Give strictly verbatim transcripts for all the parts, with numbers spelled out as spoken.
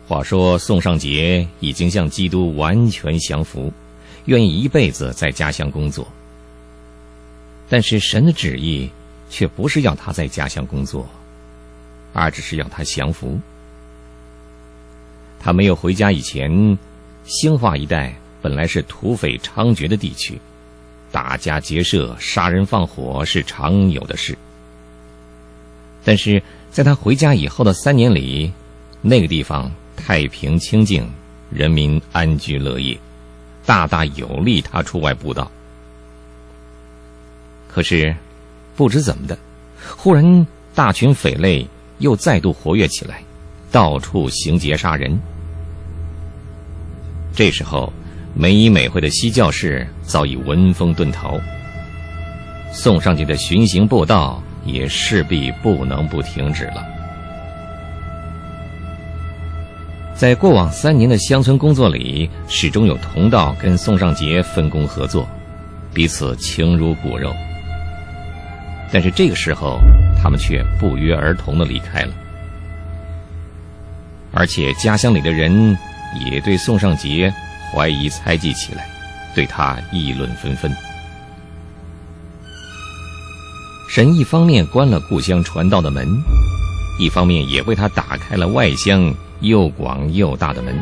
话说宋尚杰已经向基督完全降服，愿意一辈子在家乡工作。但是神的旨意却不是要他在家乡工作，而只是要他降服。他没有回家以前，兴化一带本来是土匪猖獗的地区，打家劫舍、杀人放火是常有的事。但是在他回家以后的三年里，那个地方太平清静，人民安居乐业，大大有利他出外布道。可是不知怎么的，忽然大群匪类又再度活跃起来，到处行劫杀人。这时候美以美会的西教士早已闻风遁逃，宋尚杰的巡行布道也势必不能不停止了。在过往三年的乡村工作里，始终有同道跟宋尚杰分工合作，彼此情如骨肉。但是这个时候，他们却不约而同地离开了，而且家乡里的人也对宋尚杰怀疑猜忌起来，对他议论纷纷。神一方面关了故乡传道的门，一方面也为他打开了外乡又广又大的门。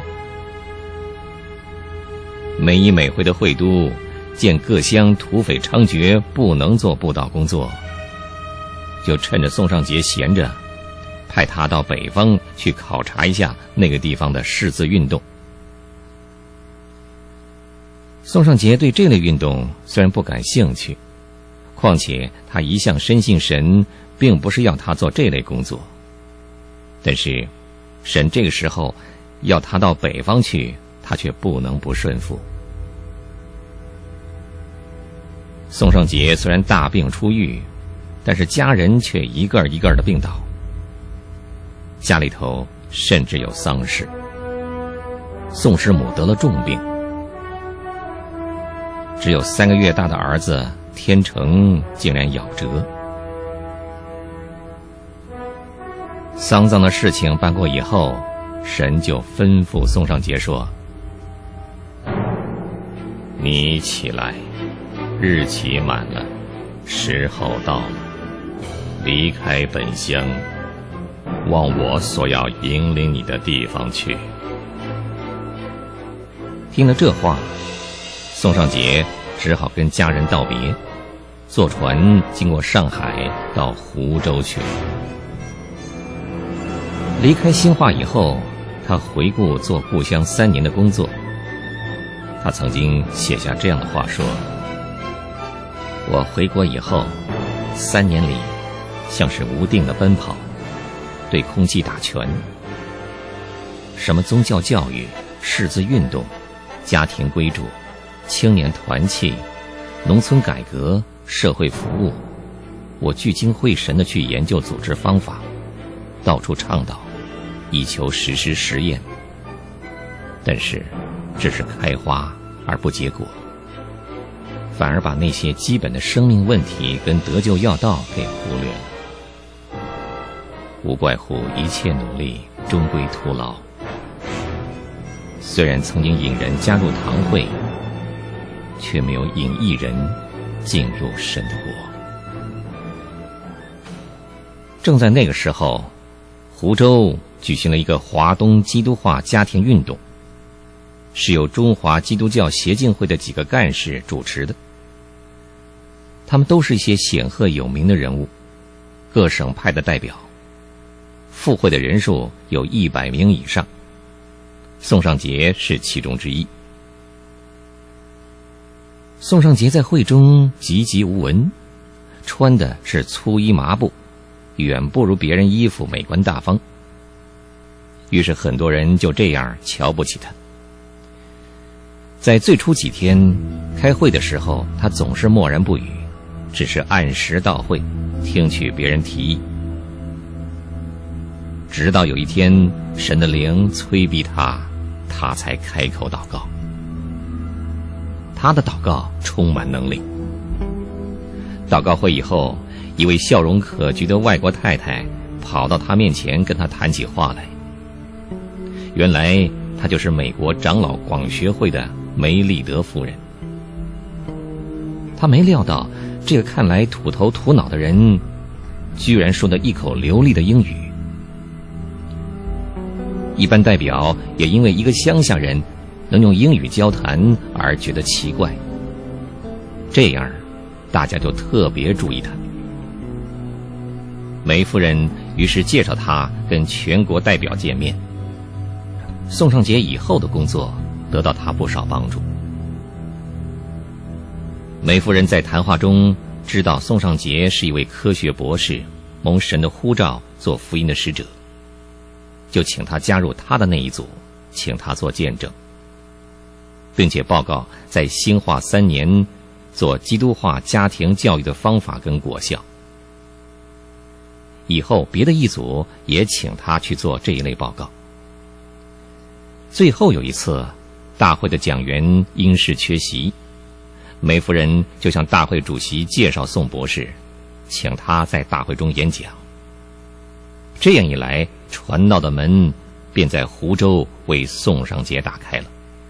美以美会的会督见各乡土匪猖獗，不能做布道工作，就趁着宋尚杰闲着，派他到北方去考察一下那个地方的识字运动。宋尚杰对这类运动虽然不感兴趣，况且他一向深信神并不是要他做这类工作，但是神这个时候要他到北方去，他却不能不顺服。宋尚杰虽然大病初愈，但是家人却一个一个的病倒，家里头甚至有丧事。宋师母得了重病，只有三个月大的儿子天成竟然夭折。丧葬的事情办过以后，神就吩咐宋尚杰说：你起来，日期满了，时候到了，离开本乡，往我所要引领你的地方去。听了这话，宋尚杰只好跟家人道别，坐船经过上海到湖州去了。离开兴化以后，他回顾做故乡三年的工作，他曾经写下这样的话说：我回国以后三年里，像是无定的奔跑，对空气打拳，什么宗教教育、识字运动、家庭归主、青年团契、农村改革、社会服务，我聚精会神地去研究组织方法，到处倡导，以求实施实验。但是只是开花而不结果，反而把那些基本的生命问题跟得救要道给忽略了。无怪乎一切努力终归徒劳。虽然曾经引人加入堂会，却没有引一人进入神的国。正在那个时候，湖州举行了一个华东基督化家庭运动，是由中华基督教协进会的几个干事主持的。他们都是一些显赫有名的人物，各省派的代表，赴会的人数有一百名以上，宋尚杰是其中之一。宋尚杰在会中籍籍无闻，穿的是粗衣麻布，远不如别人衣服美观大方，于是很多人就这样瞧不起他。在最初几天开会的时候，他总是默然不语，只是按时到会，听取别人提议。直到有一天，神的灵催逼他，他才开口祷告。他的祷告充满能力。祷告会以后，一位笑容可掬的外国太太跑到他面前跟他谈起话来。 原来她就是美国长老广学会的梅利德夫人。他没料到，这个看来土头土脑的人，居然说得一口流利的英语。一般代表也因为一个乡下人能用英语交谈而觉得奇怪，这样大家就特别注意他。梅夫人于是介绍他跟全国代表见面。宋尚杰以后的工作得到他不少帮助。梅夫人在谈话中知道宋尚杰是一位科学博士，蒙神的呼召做福音的使者，就请他加入他的那一组，请他做见证，并且报告在兴化三年做基督化家庭教育的方法跟果效。以后别的一组也请他去做这一类报告。最后有一次，大会的讲员因事缺席，梅夫人就向大会主席介绍宋博士，请他在大会中演讲。这样一来，传道的门便在湖州为宋尚杰打开了。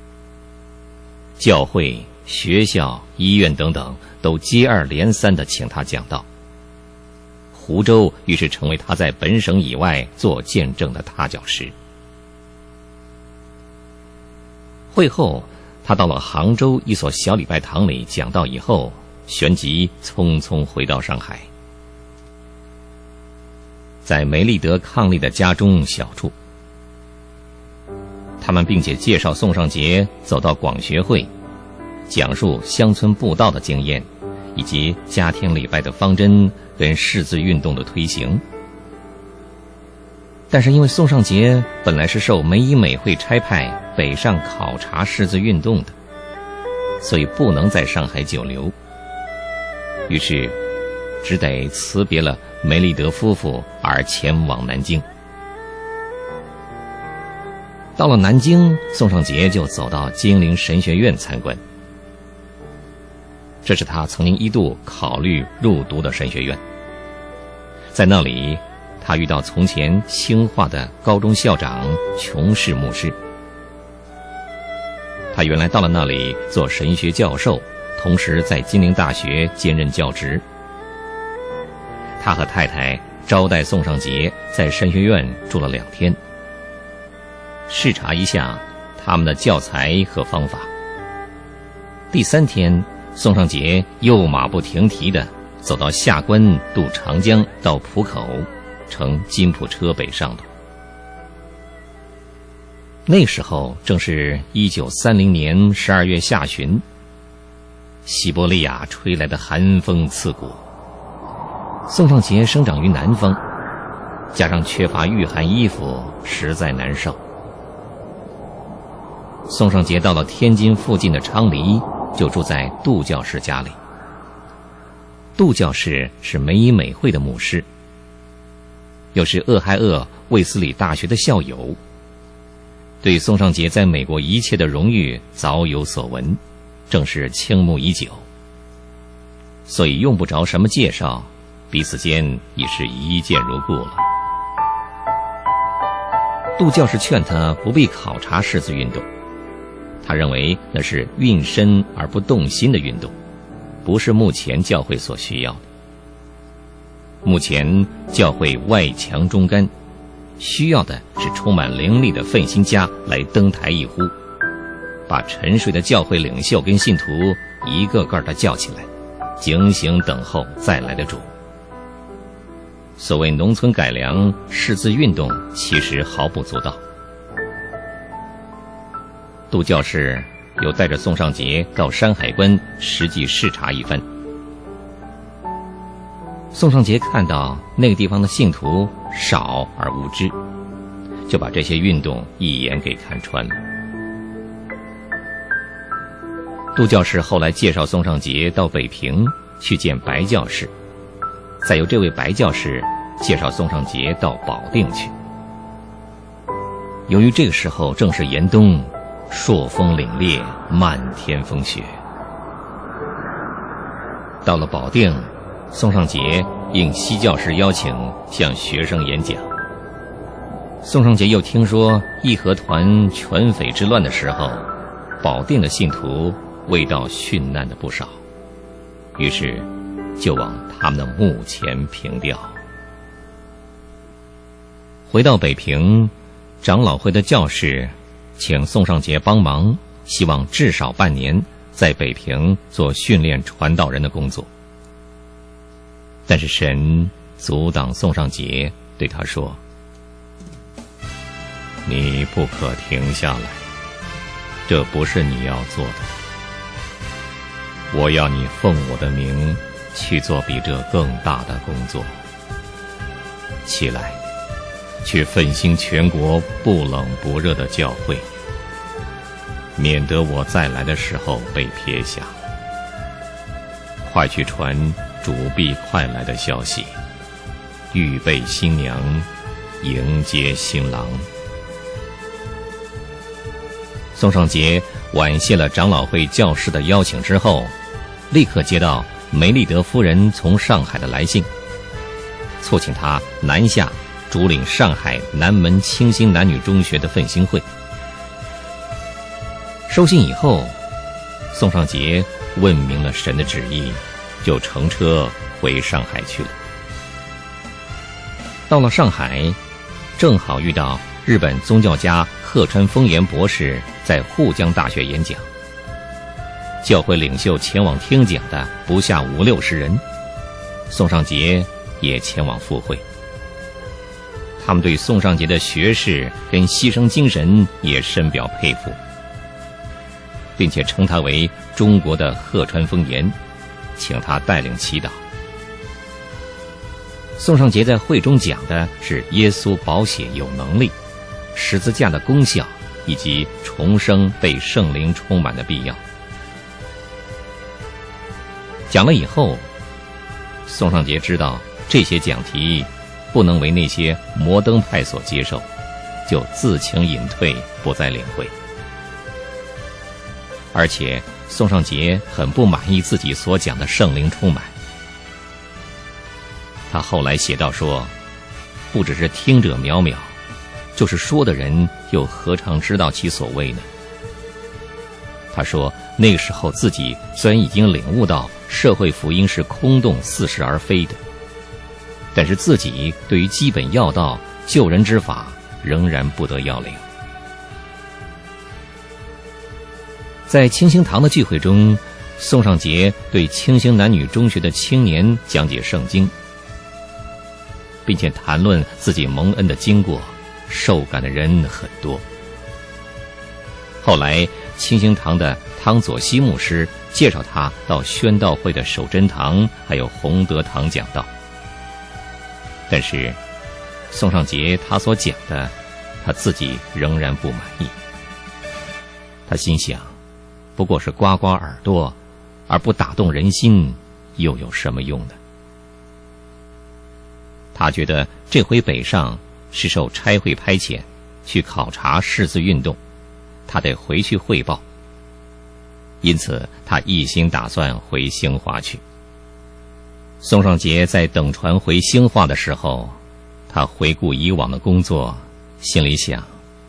教会、学校、医院等等都接二连三地请他讲道。湖州于是成为他在本省以外做见证的踏脚石。会后，他到了杭州一所小礼拜堂里讲道以后，旋即匆匆回到上海，在梅利德伉俪的家中小住。他们并且介绍宋尚杰走到广学会，讲述乡村布道的经验，以及家庭礼拜的方针跟识字运动的推行。但是因为宋尚杰本来是受梅医美会差派北上考察识字运动的，所以不能在上海久留，于是只得辞别了梅利德夫妇而前往南京。到了南京，宋尚杰就走到金陵神学院参观，这是他曾经一度考虑入读的神学院。在那里，他遇到从前兴化的高中校长琼氏牧师。他原来到了那里做神学教授，同时在金陵大学兼任教职。他和太太招待宋尚杰在神学院住了两天，视察一下他们的教材和方法。第三天，宋尚杰又马不停蹄地走到下关，渡长江到浦口，乘金浦车北上的。那时候正是一九三零年十二月下旬，西伯利亚吹来的寒风刺骨。宋尚杰生长于南方，加上缺乏御寒衣服，实在难受。宋尚杰到了天津附近的昌黎，就住在杜教士家里。杜教士是梅医美会的牧师，又是俄亥俄卫斯理大学的校友，对宋尚杰在美国一切的荣誉早有所闻，正是倾慕已久，所以用不着什么介绍，彼此间已是一见如故了。杜教士劝他不必考察识字运动，他认为那是运身而不动心的运动，不是目前教会所需要的。目前教会外强中干，需要的是充满灵力的奋心家来登台一呼，把沉睡的教会领袖跟信徒一个个的叫起来，警醒等候再来的主。所谓农村改良、识字运动，其实毫不足道。杜教士又带着宋尚杰到山海关实际视察一番。宋尚杰看到那个地方的信徒少而无知，就把这些运动一眼给看穿了。杜教士后来介绍宋尚杰到北平去见白教士，再由这位白教士介绍宋尚杰到保定去。由于这个时候正是严冬，朔风凛冽，漫天风雪。到了保定，宋尚杰应西教士邀请向学生演讲。 宋尚杰又听说义和团全匪之乱的时候，保定的信徒未到殉难的不少，于是就往他们的墓前凭吊。回到北平，长老会的教士请宋尚杰帮忙，希望至少半年在北平做训练传道人的工作。但是神阻挡宋尚杰，对他说：你不可停下来，这不是你要做的。我要你奉我的名去做比这更大的工作。起来，去奋兴全国不冷不热的教会，免得我再来的时候被撇下。快去传主必快来的消息，预备新娘，迎接新郎。宋尚杰婉谢了长老会教士的邀请之后，立刻接到梅利德夫人从上海的来信，促请他南下主领上海南门清新男女中学的奋兴会。收信以后，宋尚杰问明了神的旨意，就乘车回上海去了。到了上海，正好遇到日本宗教家鹤川丰彦博士在沪江大学演讲，教会领袖前往听讲的不下五六十人，宋尚杰也前往赴会。他们对宋尚杰的学识跟牺牲精神也深表佩服，并且称他为中国的鹤川丰彦，请他带领祈祷。宋尚杰在会中讲的是耶稣宝血有能力，十字架的功效，以及重生被圣灵充满的必要。讲了以后，宋尚杰知道这些讲题不能为那些摩登派所接受，就自请隐退，不再领会。而且宋尚杰很不满意自己所讲的圣灵充满。他后来写道说，不只是听者渺渺，就是说的人又何尝知道其所谓呢？他说那个时候自己虽然已经领悟到社会福音是空洞似是而非的，但是自己对于基本要道救人之法仍然不得要领。在清兴堂的聚会中，宋尚杰对清兴男女中学的青年讲解圣经，并且谈论自己蒙恩的经过，受感的人很多。后来清兴堂的汤佐西牧师介绍他到宣道会的守真堂还有洪德堂讲道，但是宋尚杰他所讲的，他自己仍然不满意。他心想，不过是刮刮耳朵，而不打动人心，又有什么用呢？他觉得这回北上是受差会派遣去考察识字运动，他得回去汇报，因此他一心打算回兴华去。宋尚杰在等船回兴华的时候，他回顾以往的工作，心里想，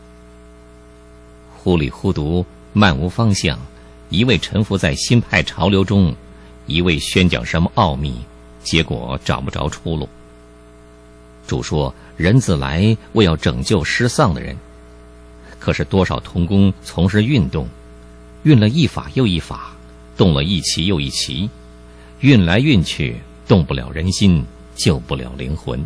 糊里糊涂，漫无方向，一味沉浮在新派潮流中，一味宣讲什么奥秘，结果找不着出路。主说人自来为要拯救失丧的人，可是多少同工从事运动，运了一法又一法，动了一旗又一旗，运来运去，动不了人心，救不了灵魂。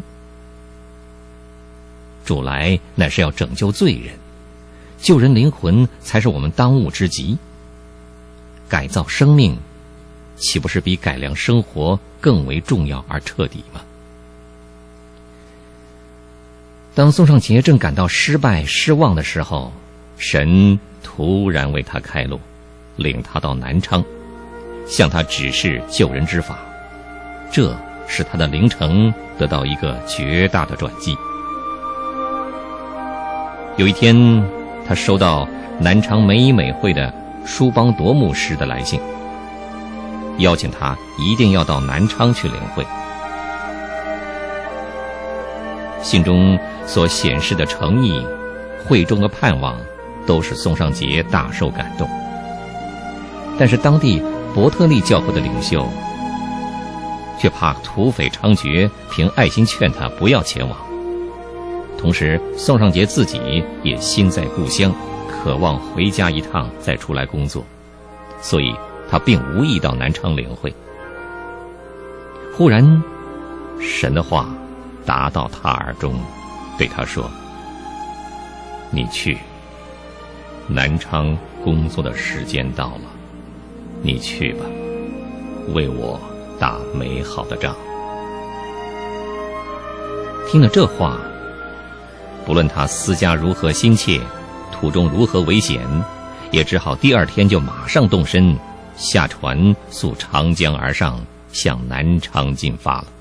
主来乃是要拯救罪人，救人灵魂才是我们当务之急。改造生命，岂不是比改良生活更为重要而彻底吗？当宋尚杰正感到失败失望的时候，神突然为他开路，领他到南昌，向他指示救人之法，这使他的灵程得到一个绝大的转机。有一天，他收到南昌美以美会的舒邦铎牧师的来信，邀请他一定要到南昌去领会。 信中所显示的诚意，会中的盼望，都使宋尚杰大受感动。但是当地伯特利教会的领袖却怕土匪猖獗，凭爱心劝他不要前往。同时宋尚杰自己也心在故乡，渴望回家一趟再出来工作，所以他并无意到南昌领会。忽然神的话达到他耳中，对他说：你去，南昌工作的时间到了，你去吧，为我打美好的仗。听了这话，不论他思家如何心切，途中如何危险，也只好第二天就马上动身，下船溯长江而上，向南昌进发了。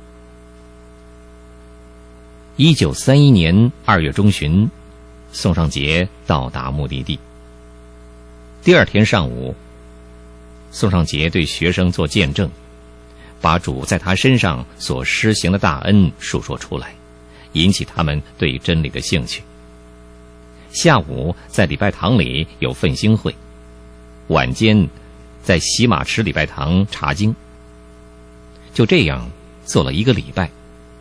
一九三一年二月中旬，宋尚杰到达目的地。第二天上午，宋尚杰对学生做见证，把主在他身上所施行的大恩述说出来，引起他们对真理的兴趣。下午在礼拜堂里有奋兴会，晚间在洗马池礼拜堂查经。就这样做了一个礼拜。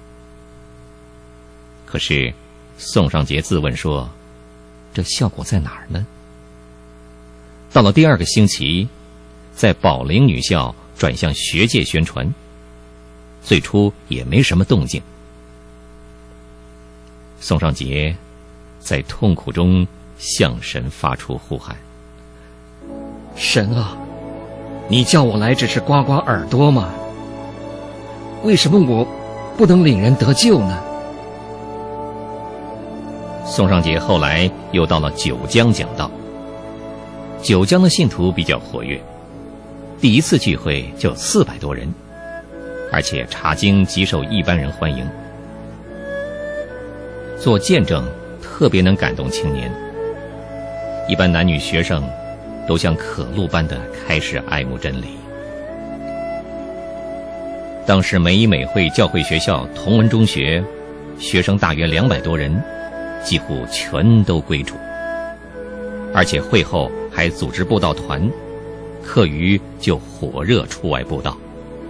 可是宋尚杰自问说，这效果在哪儿呢？到了第二个星期，在宝林女校转向学界宣传，最初也没什么动静。宋尚杰在痛苦中向神发出呼喊：神啊，你叫我来只是刮刮耳朵吗？为什么我不能领人得救呢？宋尚杰后来又到了九江讲道。九江的信徒比较活跃，第一次聚会就四百多人，而且查经极受一般人欢迎。做见证特别能感动青年，一般男女学生都像渴露般的开始爱慕真理。当时美以美会教会学校同文中学学生大约两百多人，几乎全都归主，而且会后还组织布道团，课余就火热出外布道。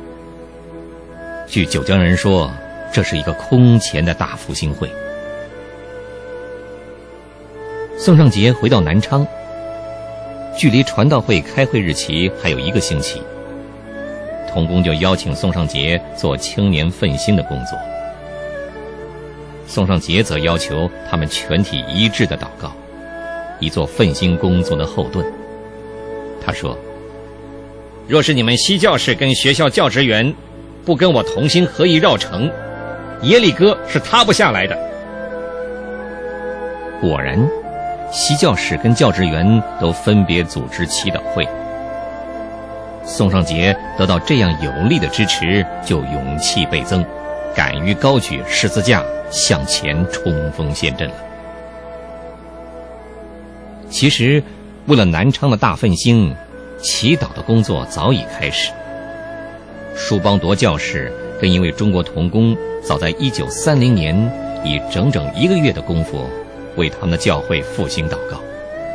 据九江人说，这是一个空前的大复兴会。宋尚杰回到南昌，距离传道会开会日期还有一个星期，同工就邀请宋尚杰做青年奋兴的工作。宋尚杰则要求他们全体一致的祷告，以做奋兴工作的后盾。他说：若是你们西教士跟学校教职员不跟我同心合意绕城，耶利哥是塌不下来的。果然，西教士跟教职员都分别组织祈祷会。宋尚杰得到这样有力的支持，就勇气倍增，敢于高举十字架向前冲锋陷阵了。其实为了南昌的大奋兴，祈祷的工作早已开始。舒邦铎教士跟一位中国同工早在一九三零年以整整一个月的功夫为他们的教会复兴祷告。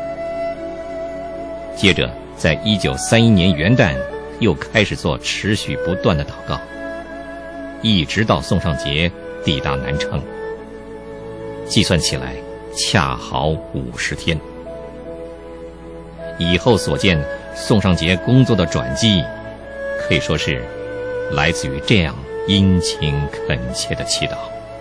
接着在一九三一年元旦又开始做持续不断的祷告，一直到宋尚杰抵达南昌，计算起来恰好五十天。以后所见宋尚杰工作的转机，可以说是来自于这样殷勤恳切的祈祷。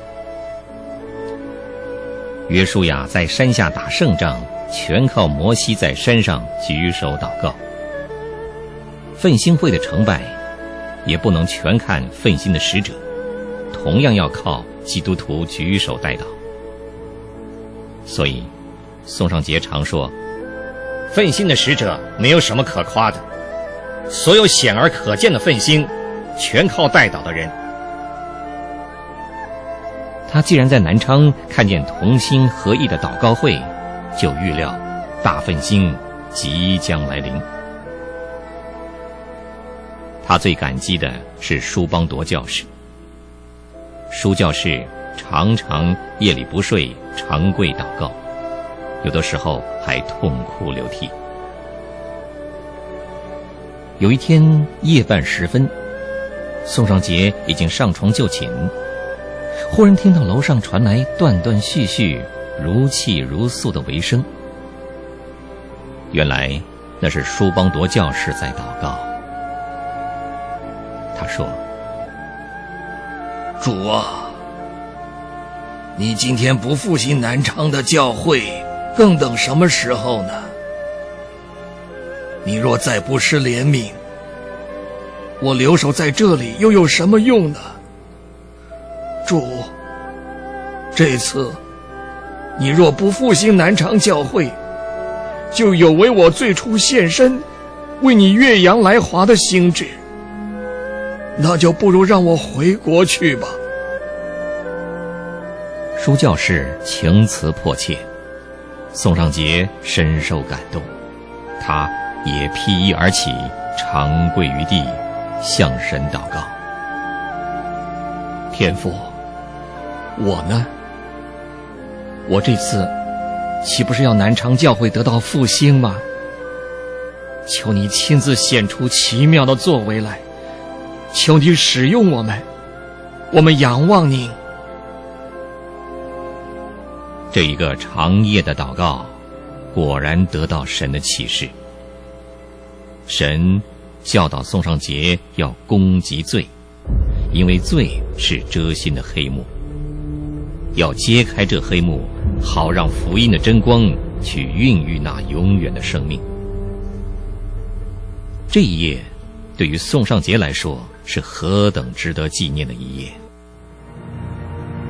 约书亚在山下打胜仗，全靠摩西在山上举手祷告。奋兴会的成败，也不能全看奋兴的使者，同样要靠基督徒举手代祷。所以宋尚杰常说，奋兴的使者没有什么可夸的，所有显而可见的奋兴全靠代祷的人。他既然在南昌看见同心合意的祷告会，就预料大奋兴即将来临。他最感激的是舒邦铎教士。舒教士常常夜里不睡，长跪祷告，有的时候还痛哭流涕。有一天夜半时分，宋尚杰已经上床就寝，忽然听到楼上传来断断续续、如泣如诉的回声。原来那是舒邦铎教士在祷告。他说： 主啊，你今天不复兴南昌的教会，更等什么时候呢？你若再不施怜悯，我留守在这里又有什么用呢？主，这次你若不复兴南昌教会，就有违我最初献身为你岳阳来华的心志，那就不如让我回国去吧。 舒教士情辞迫切，宋尚杰深受感动，他也披衣而起，长跪于地，向神祷告： 天父，我呢？我这次岂不是要南昌教会得到复兴吗？求你亲自显出奇妙的作为来，求你使用我们，我们仰望您。 这一个长夜的祷告，果然得到神的启示。神教导宋尚杰要攻击罪，因为罪是遮心的黑幕，要揭开这黑幕，好让福音的真光去孕育那永远的生命。这一夜对于宋尚杰来说是何等值得纪念的一夜。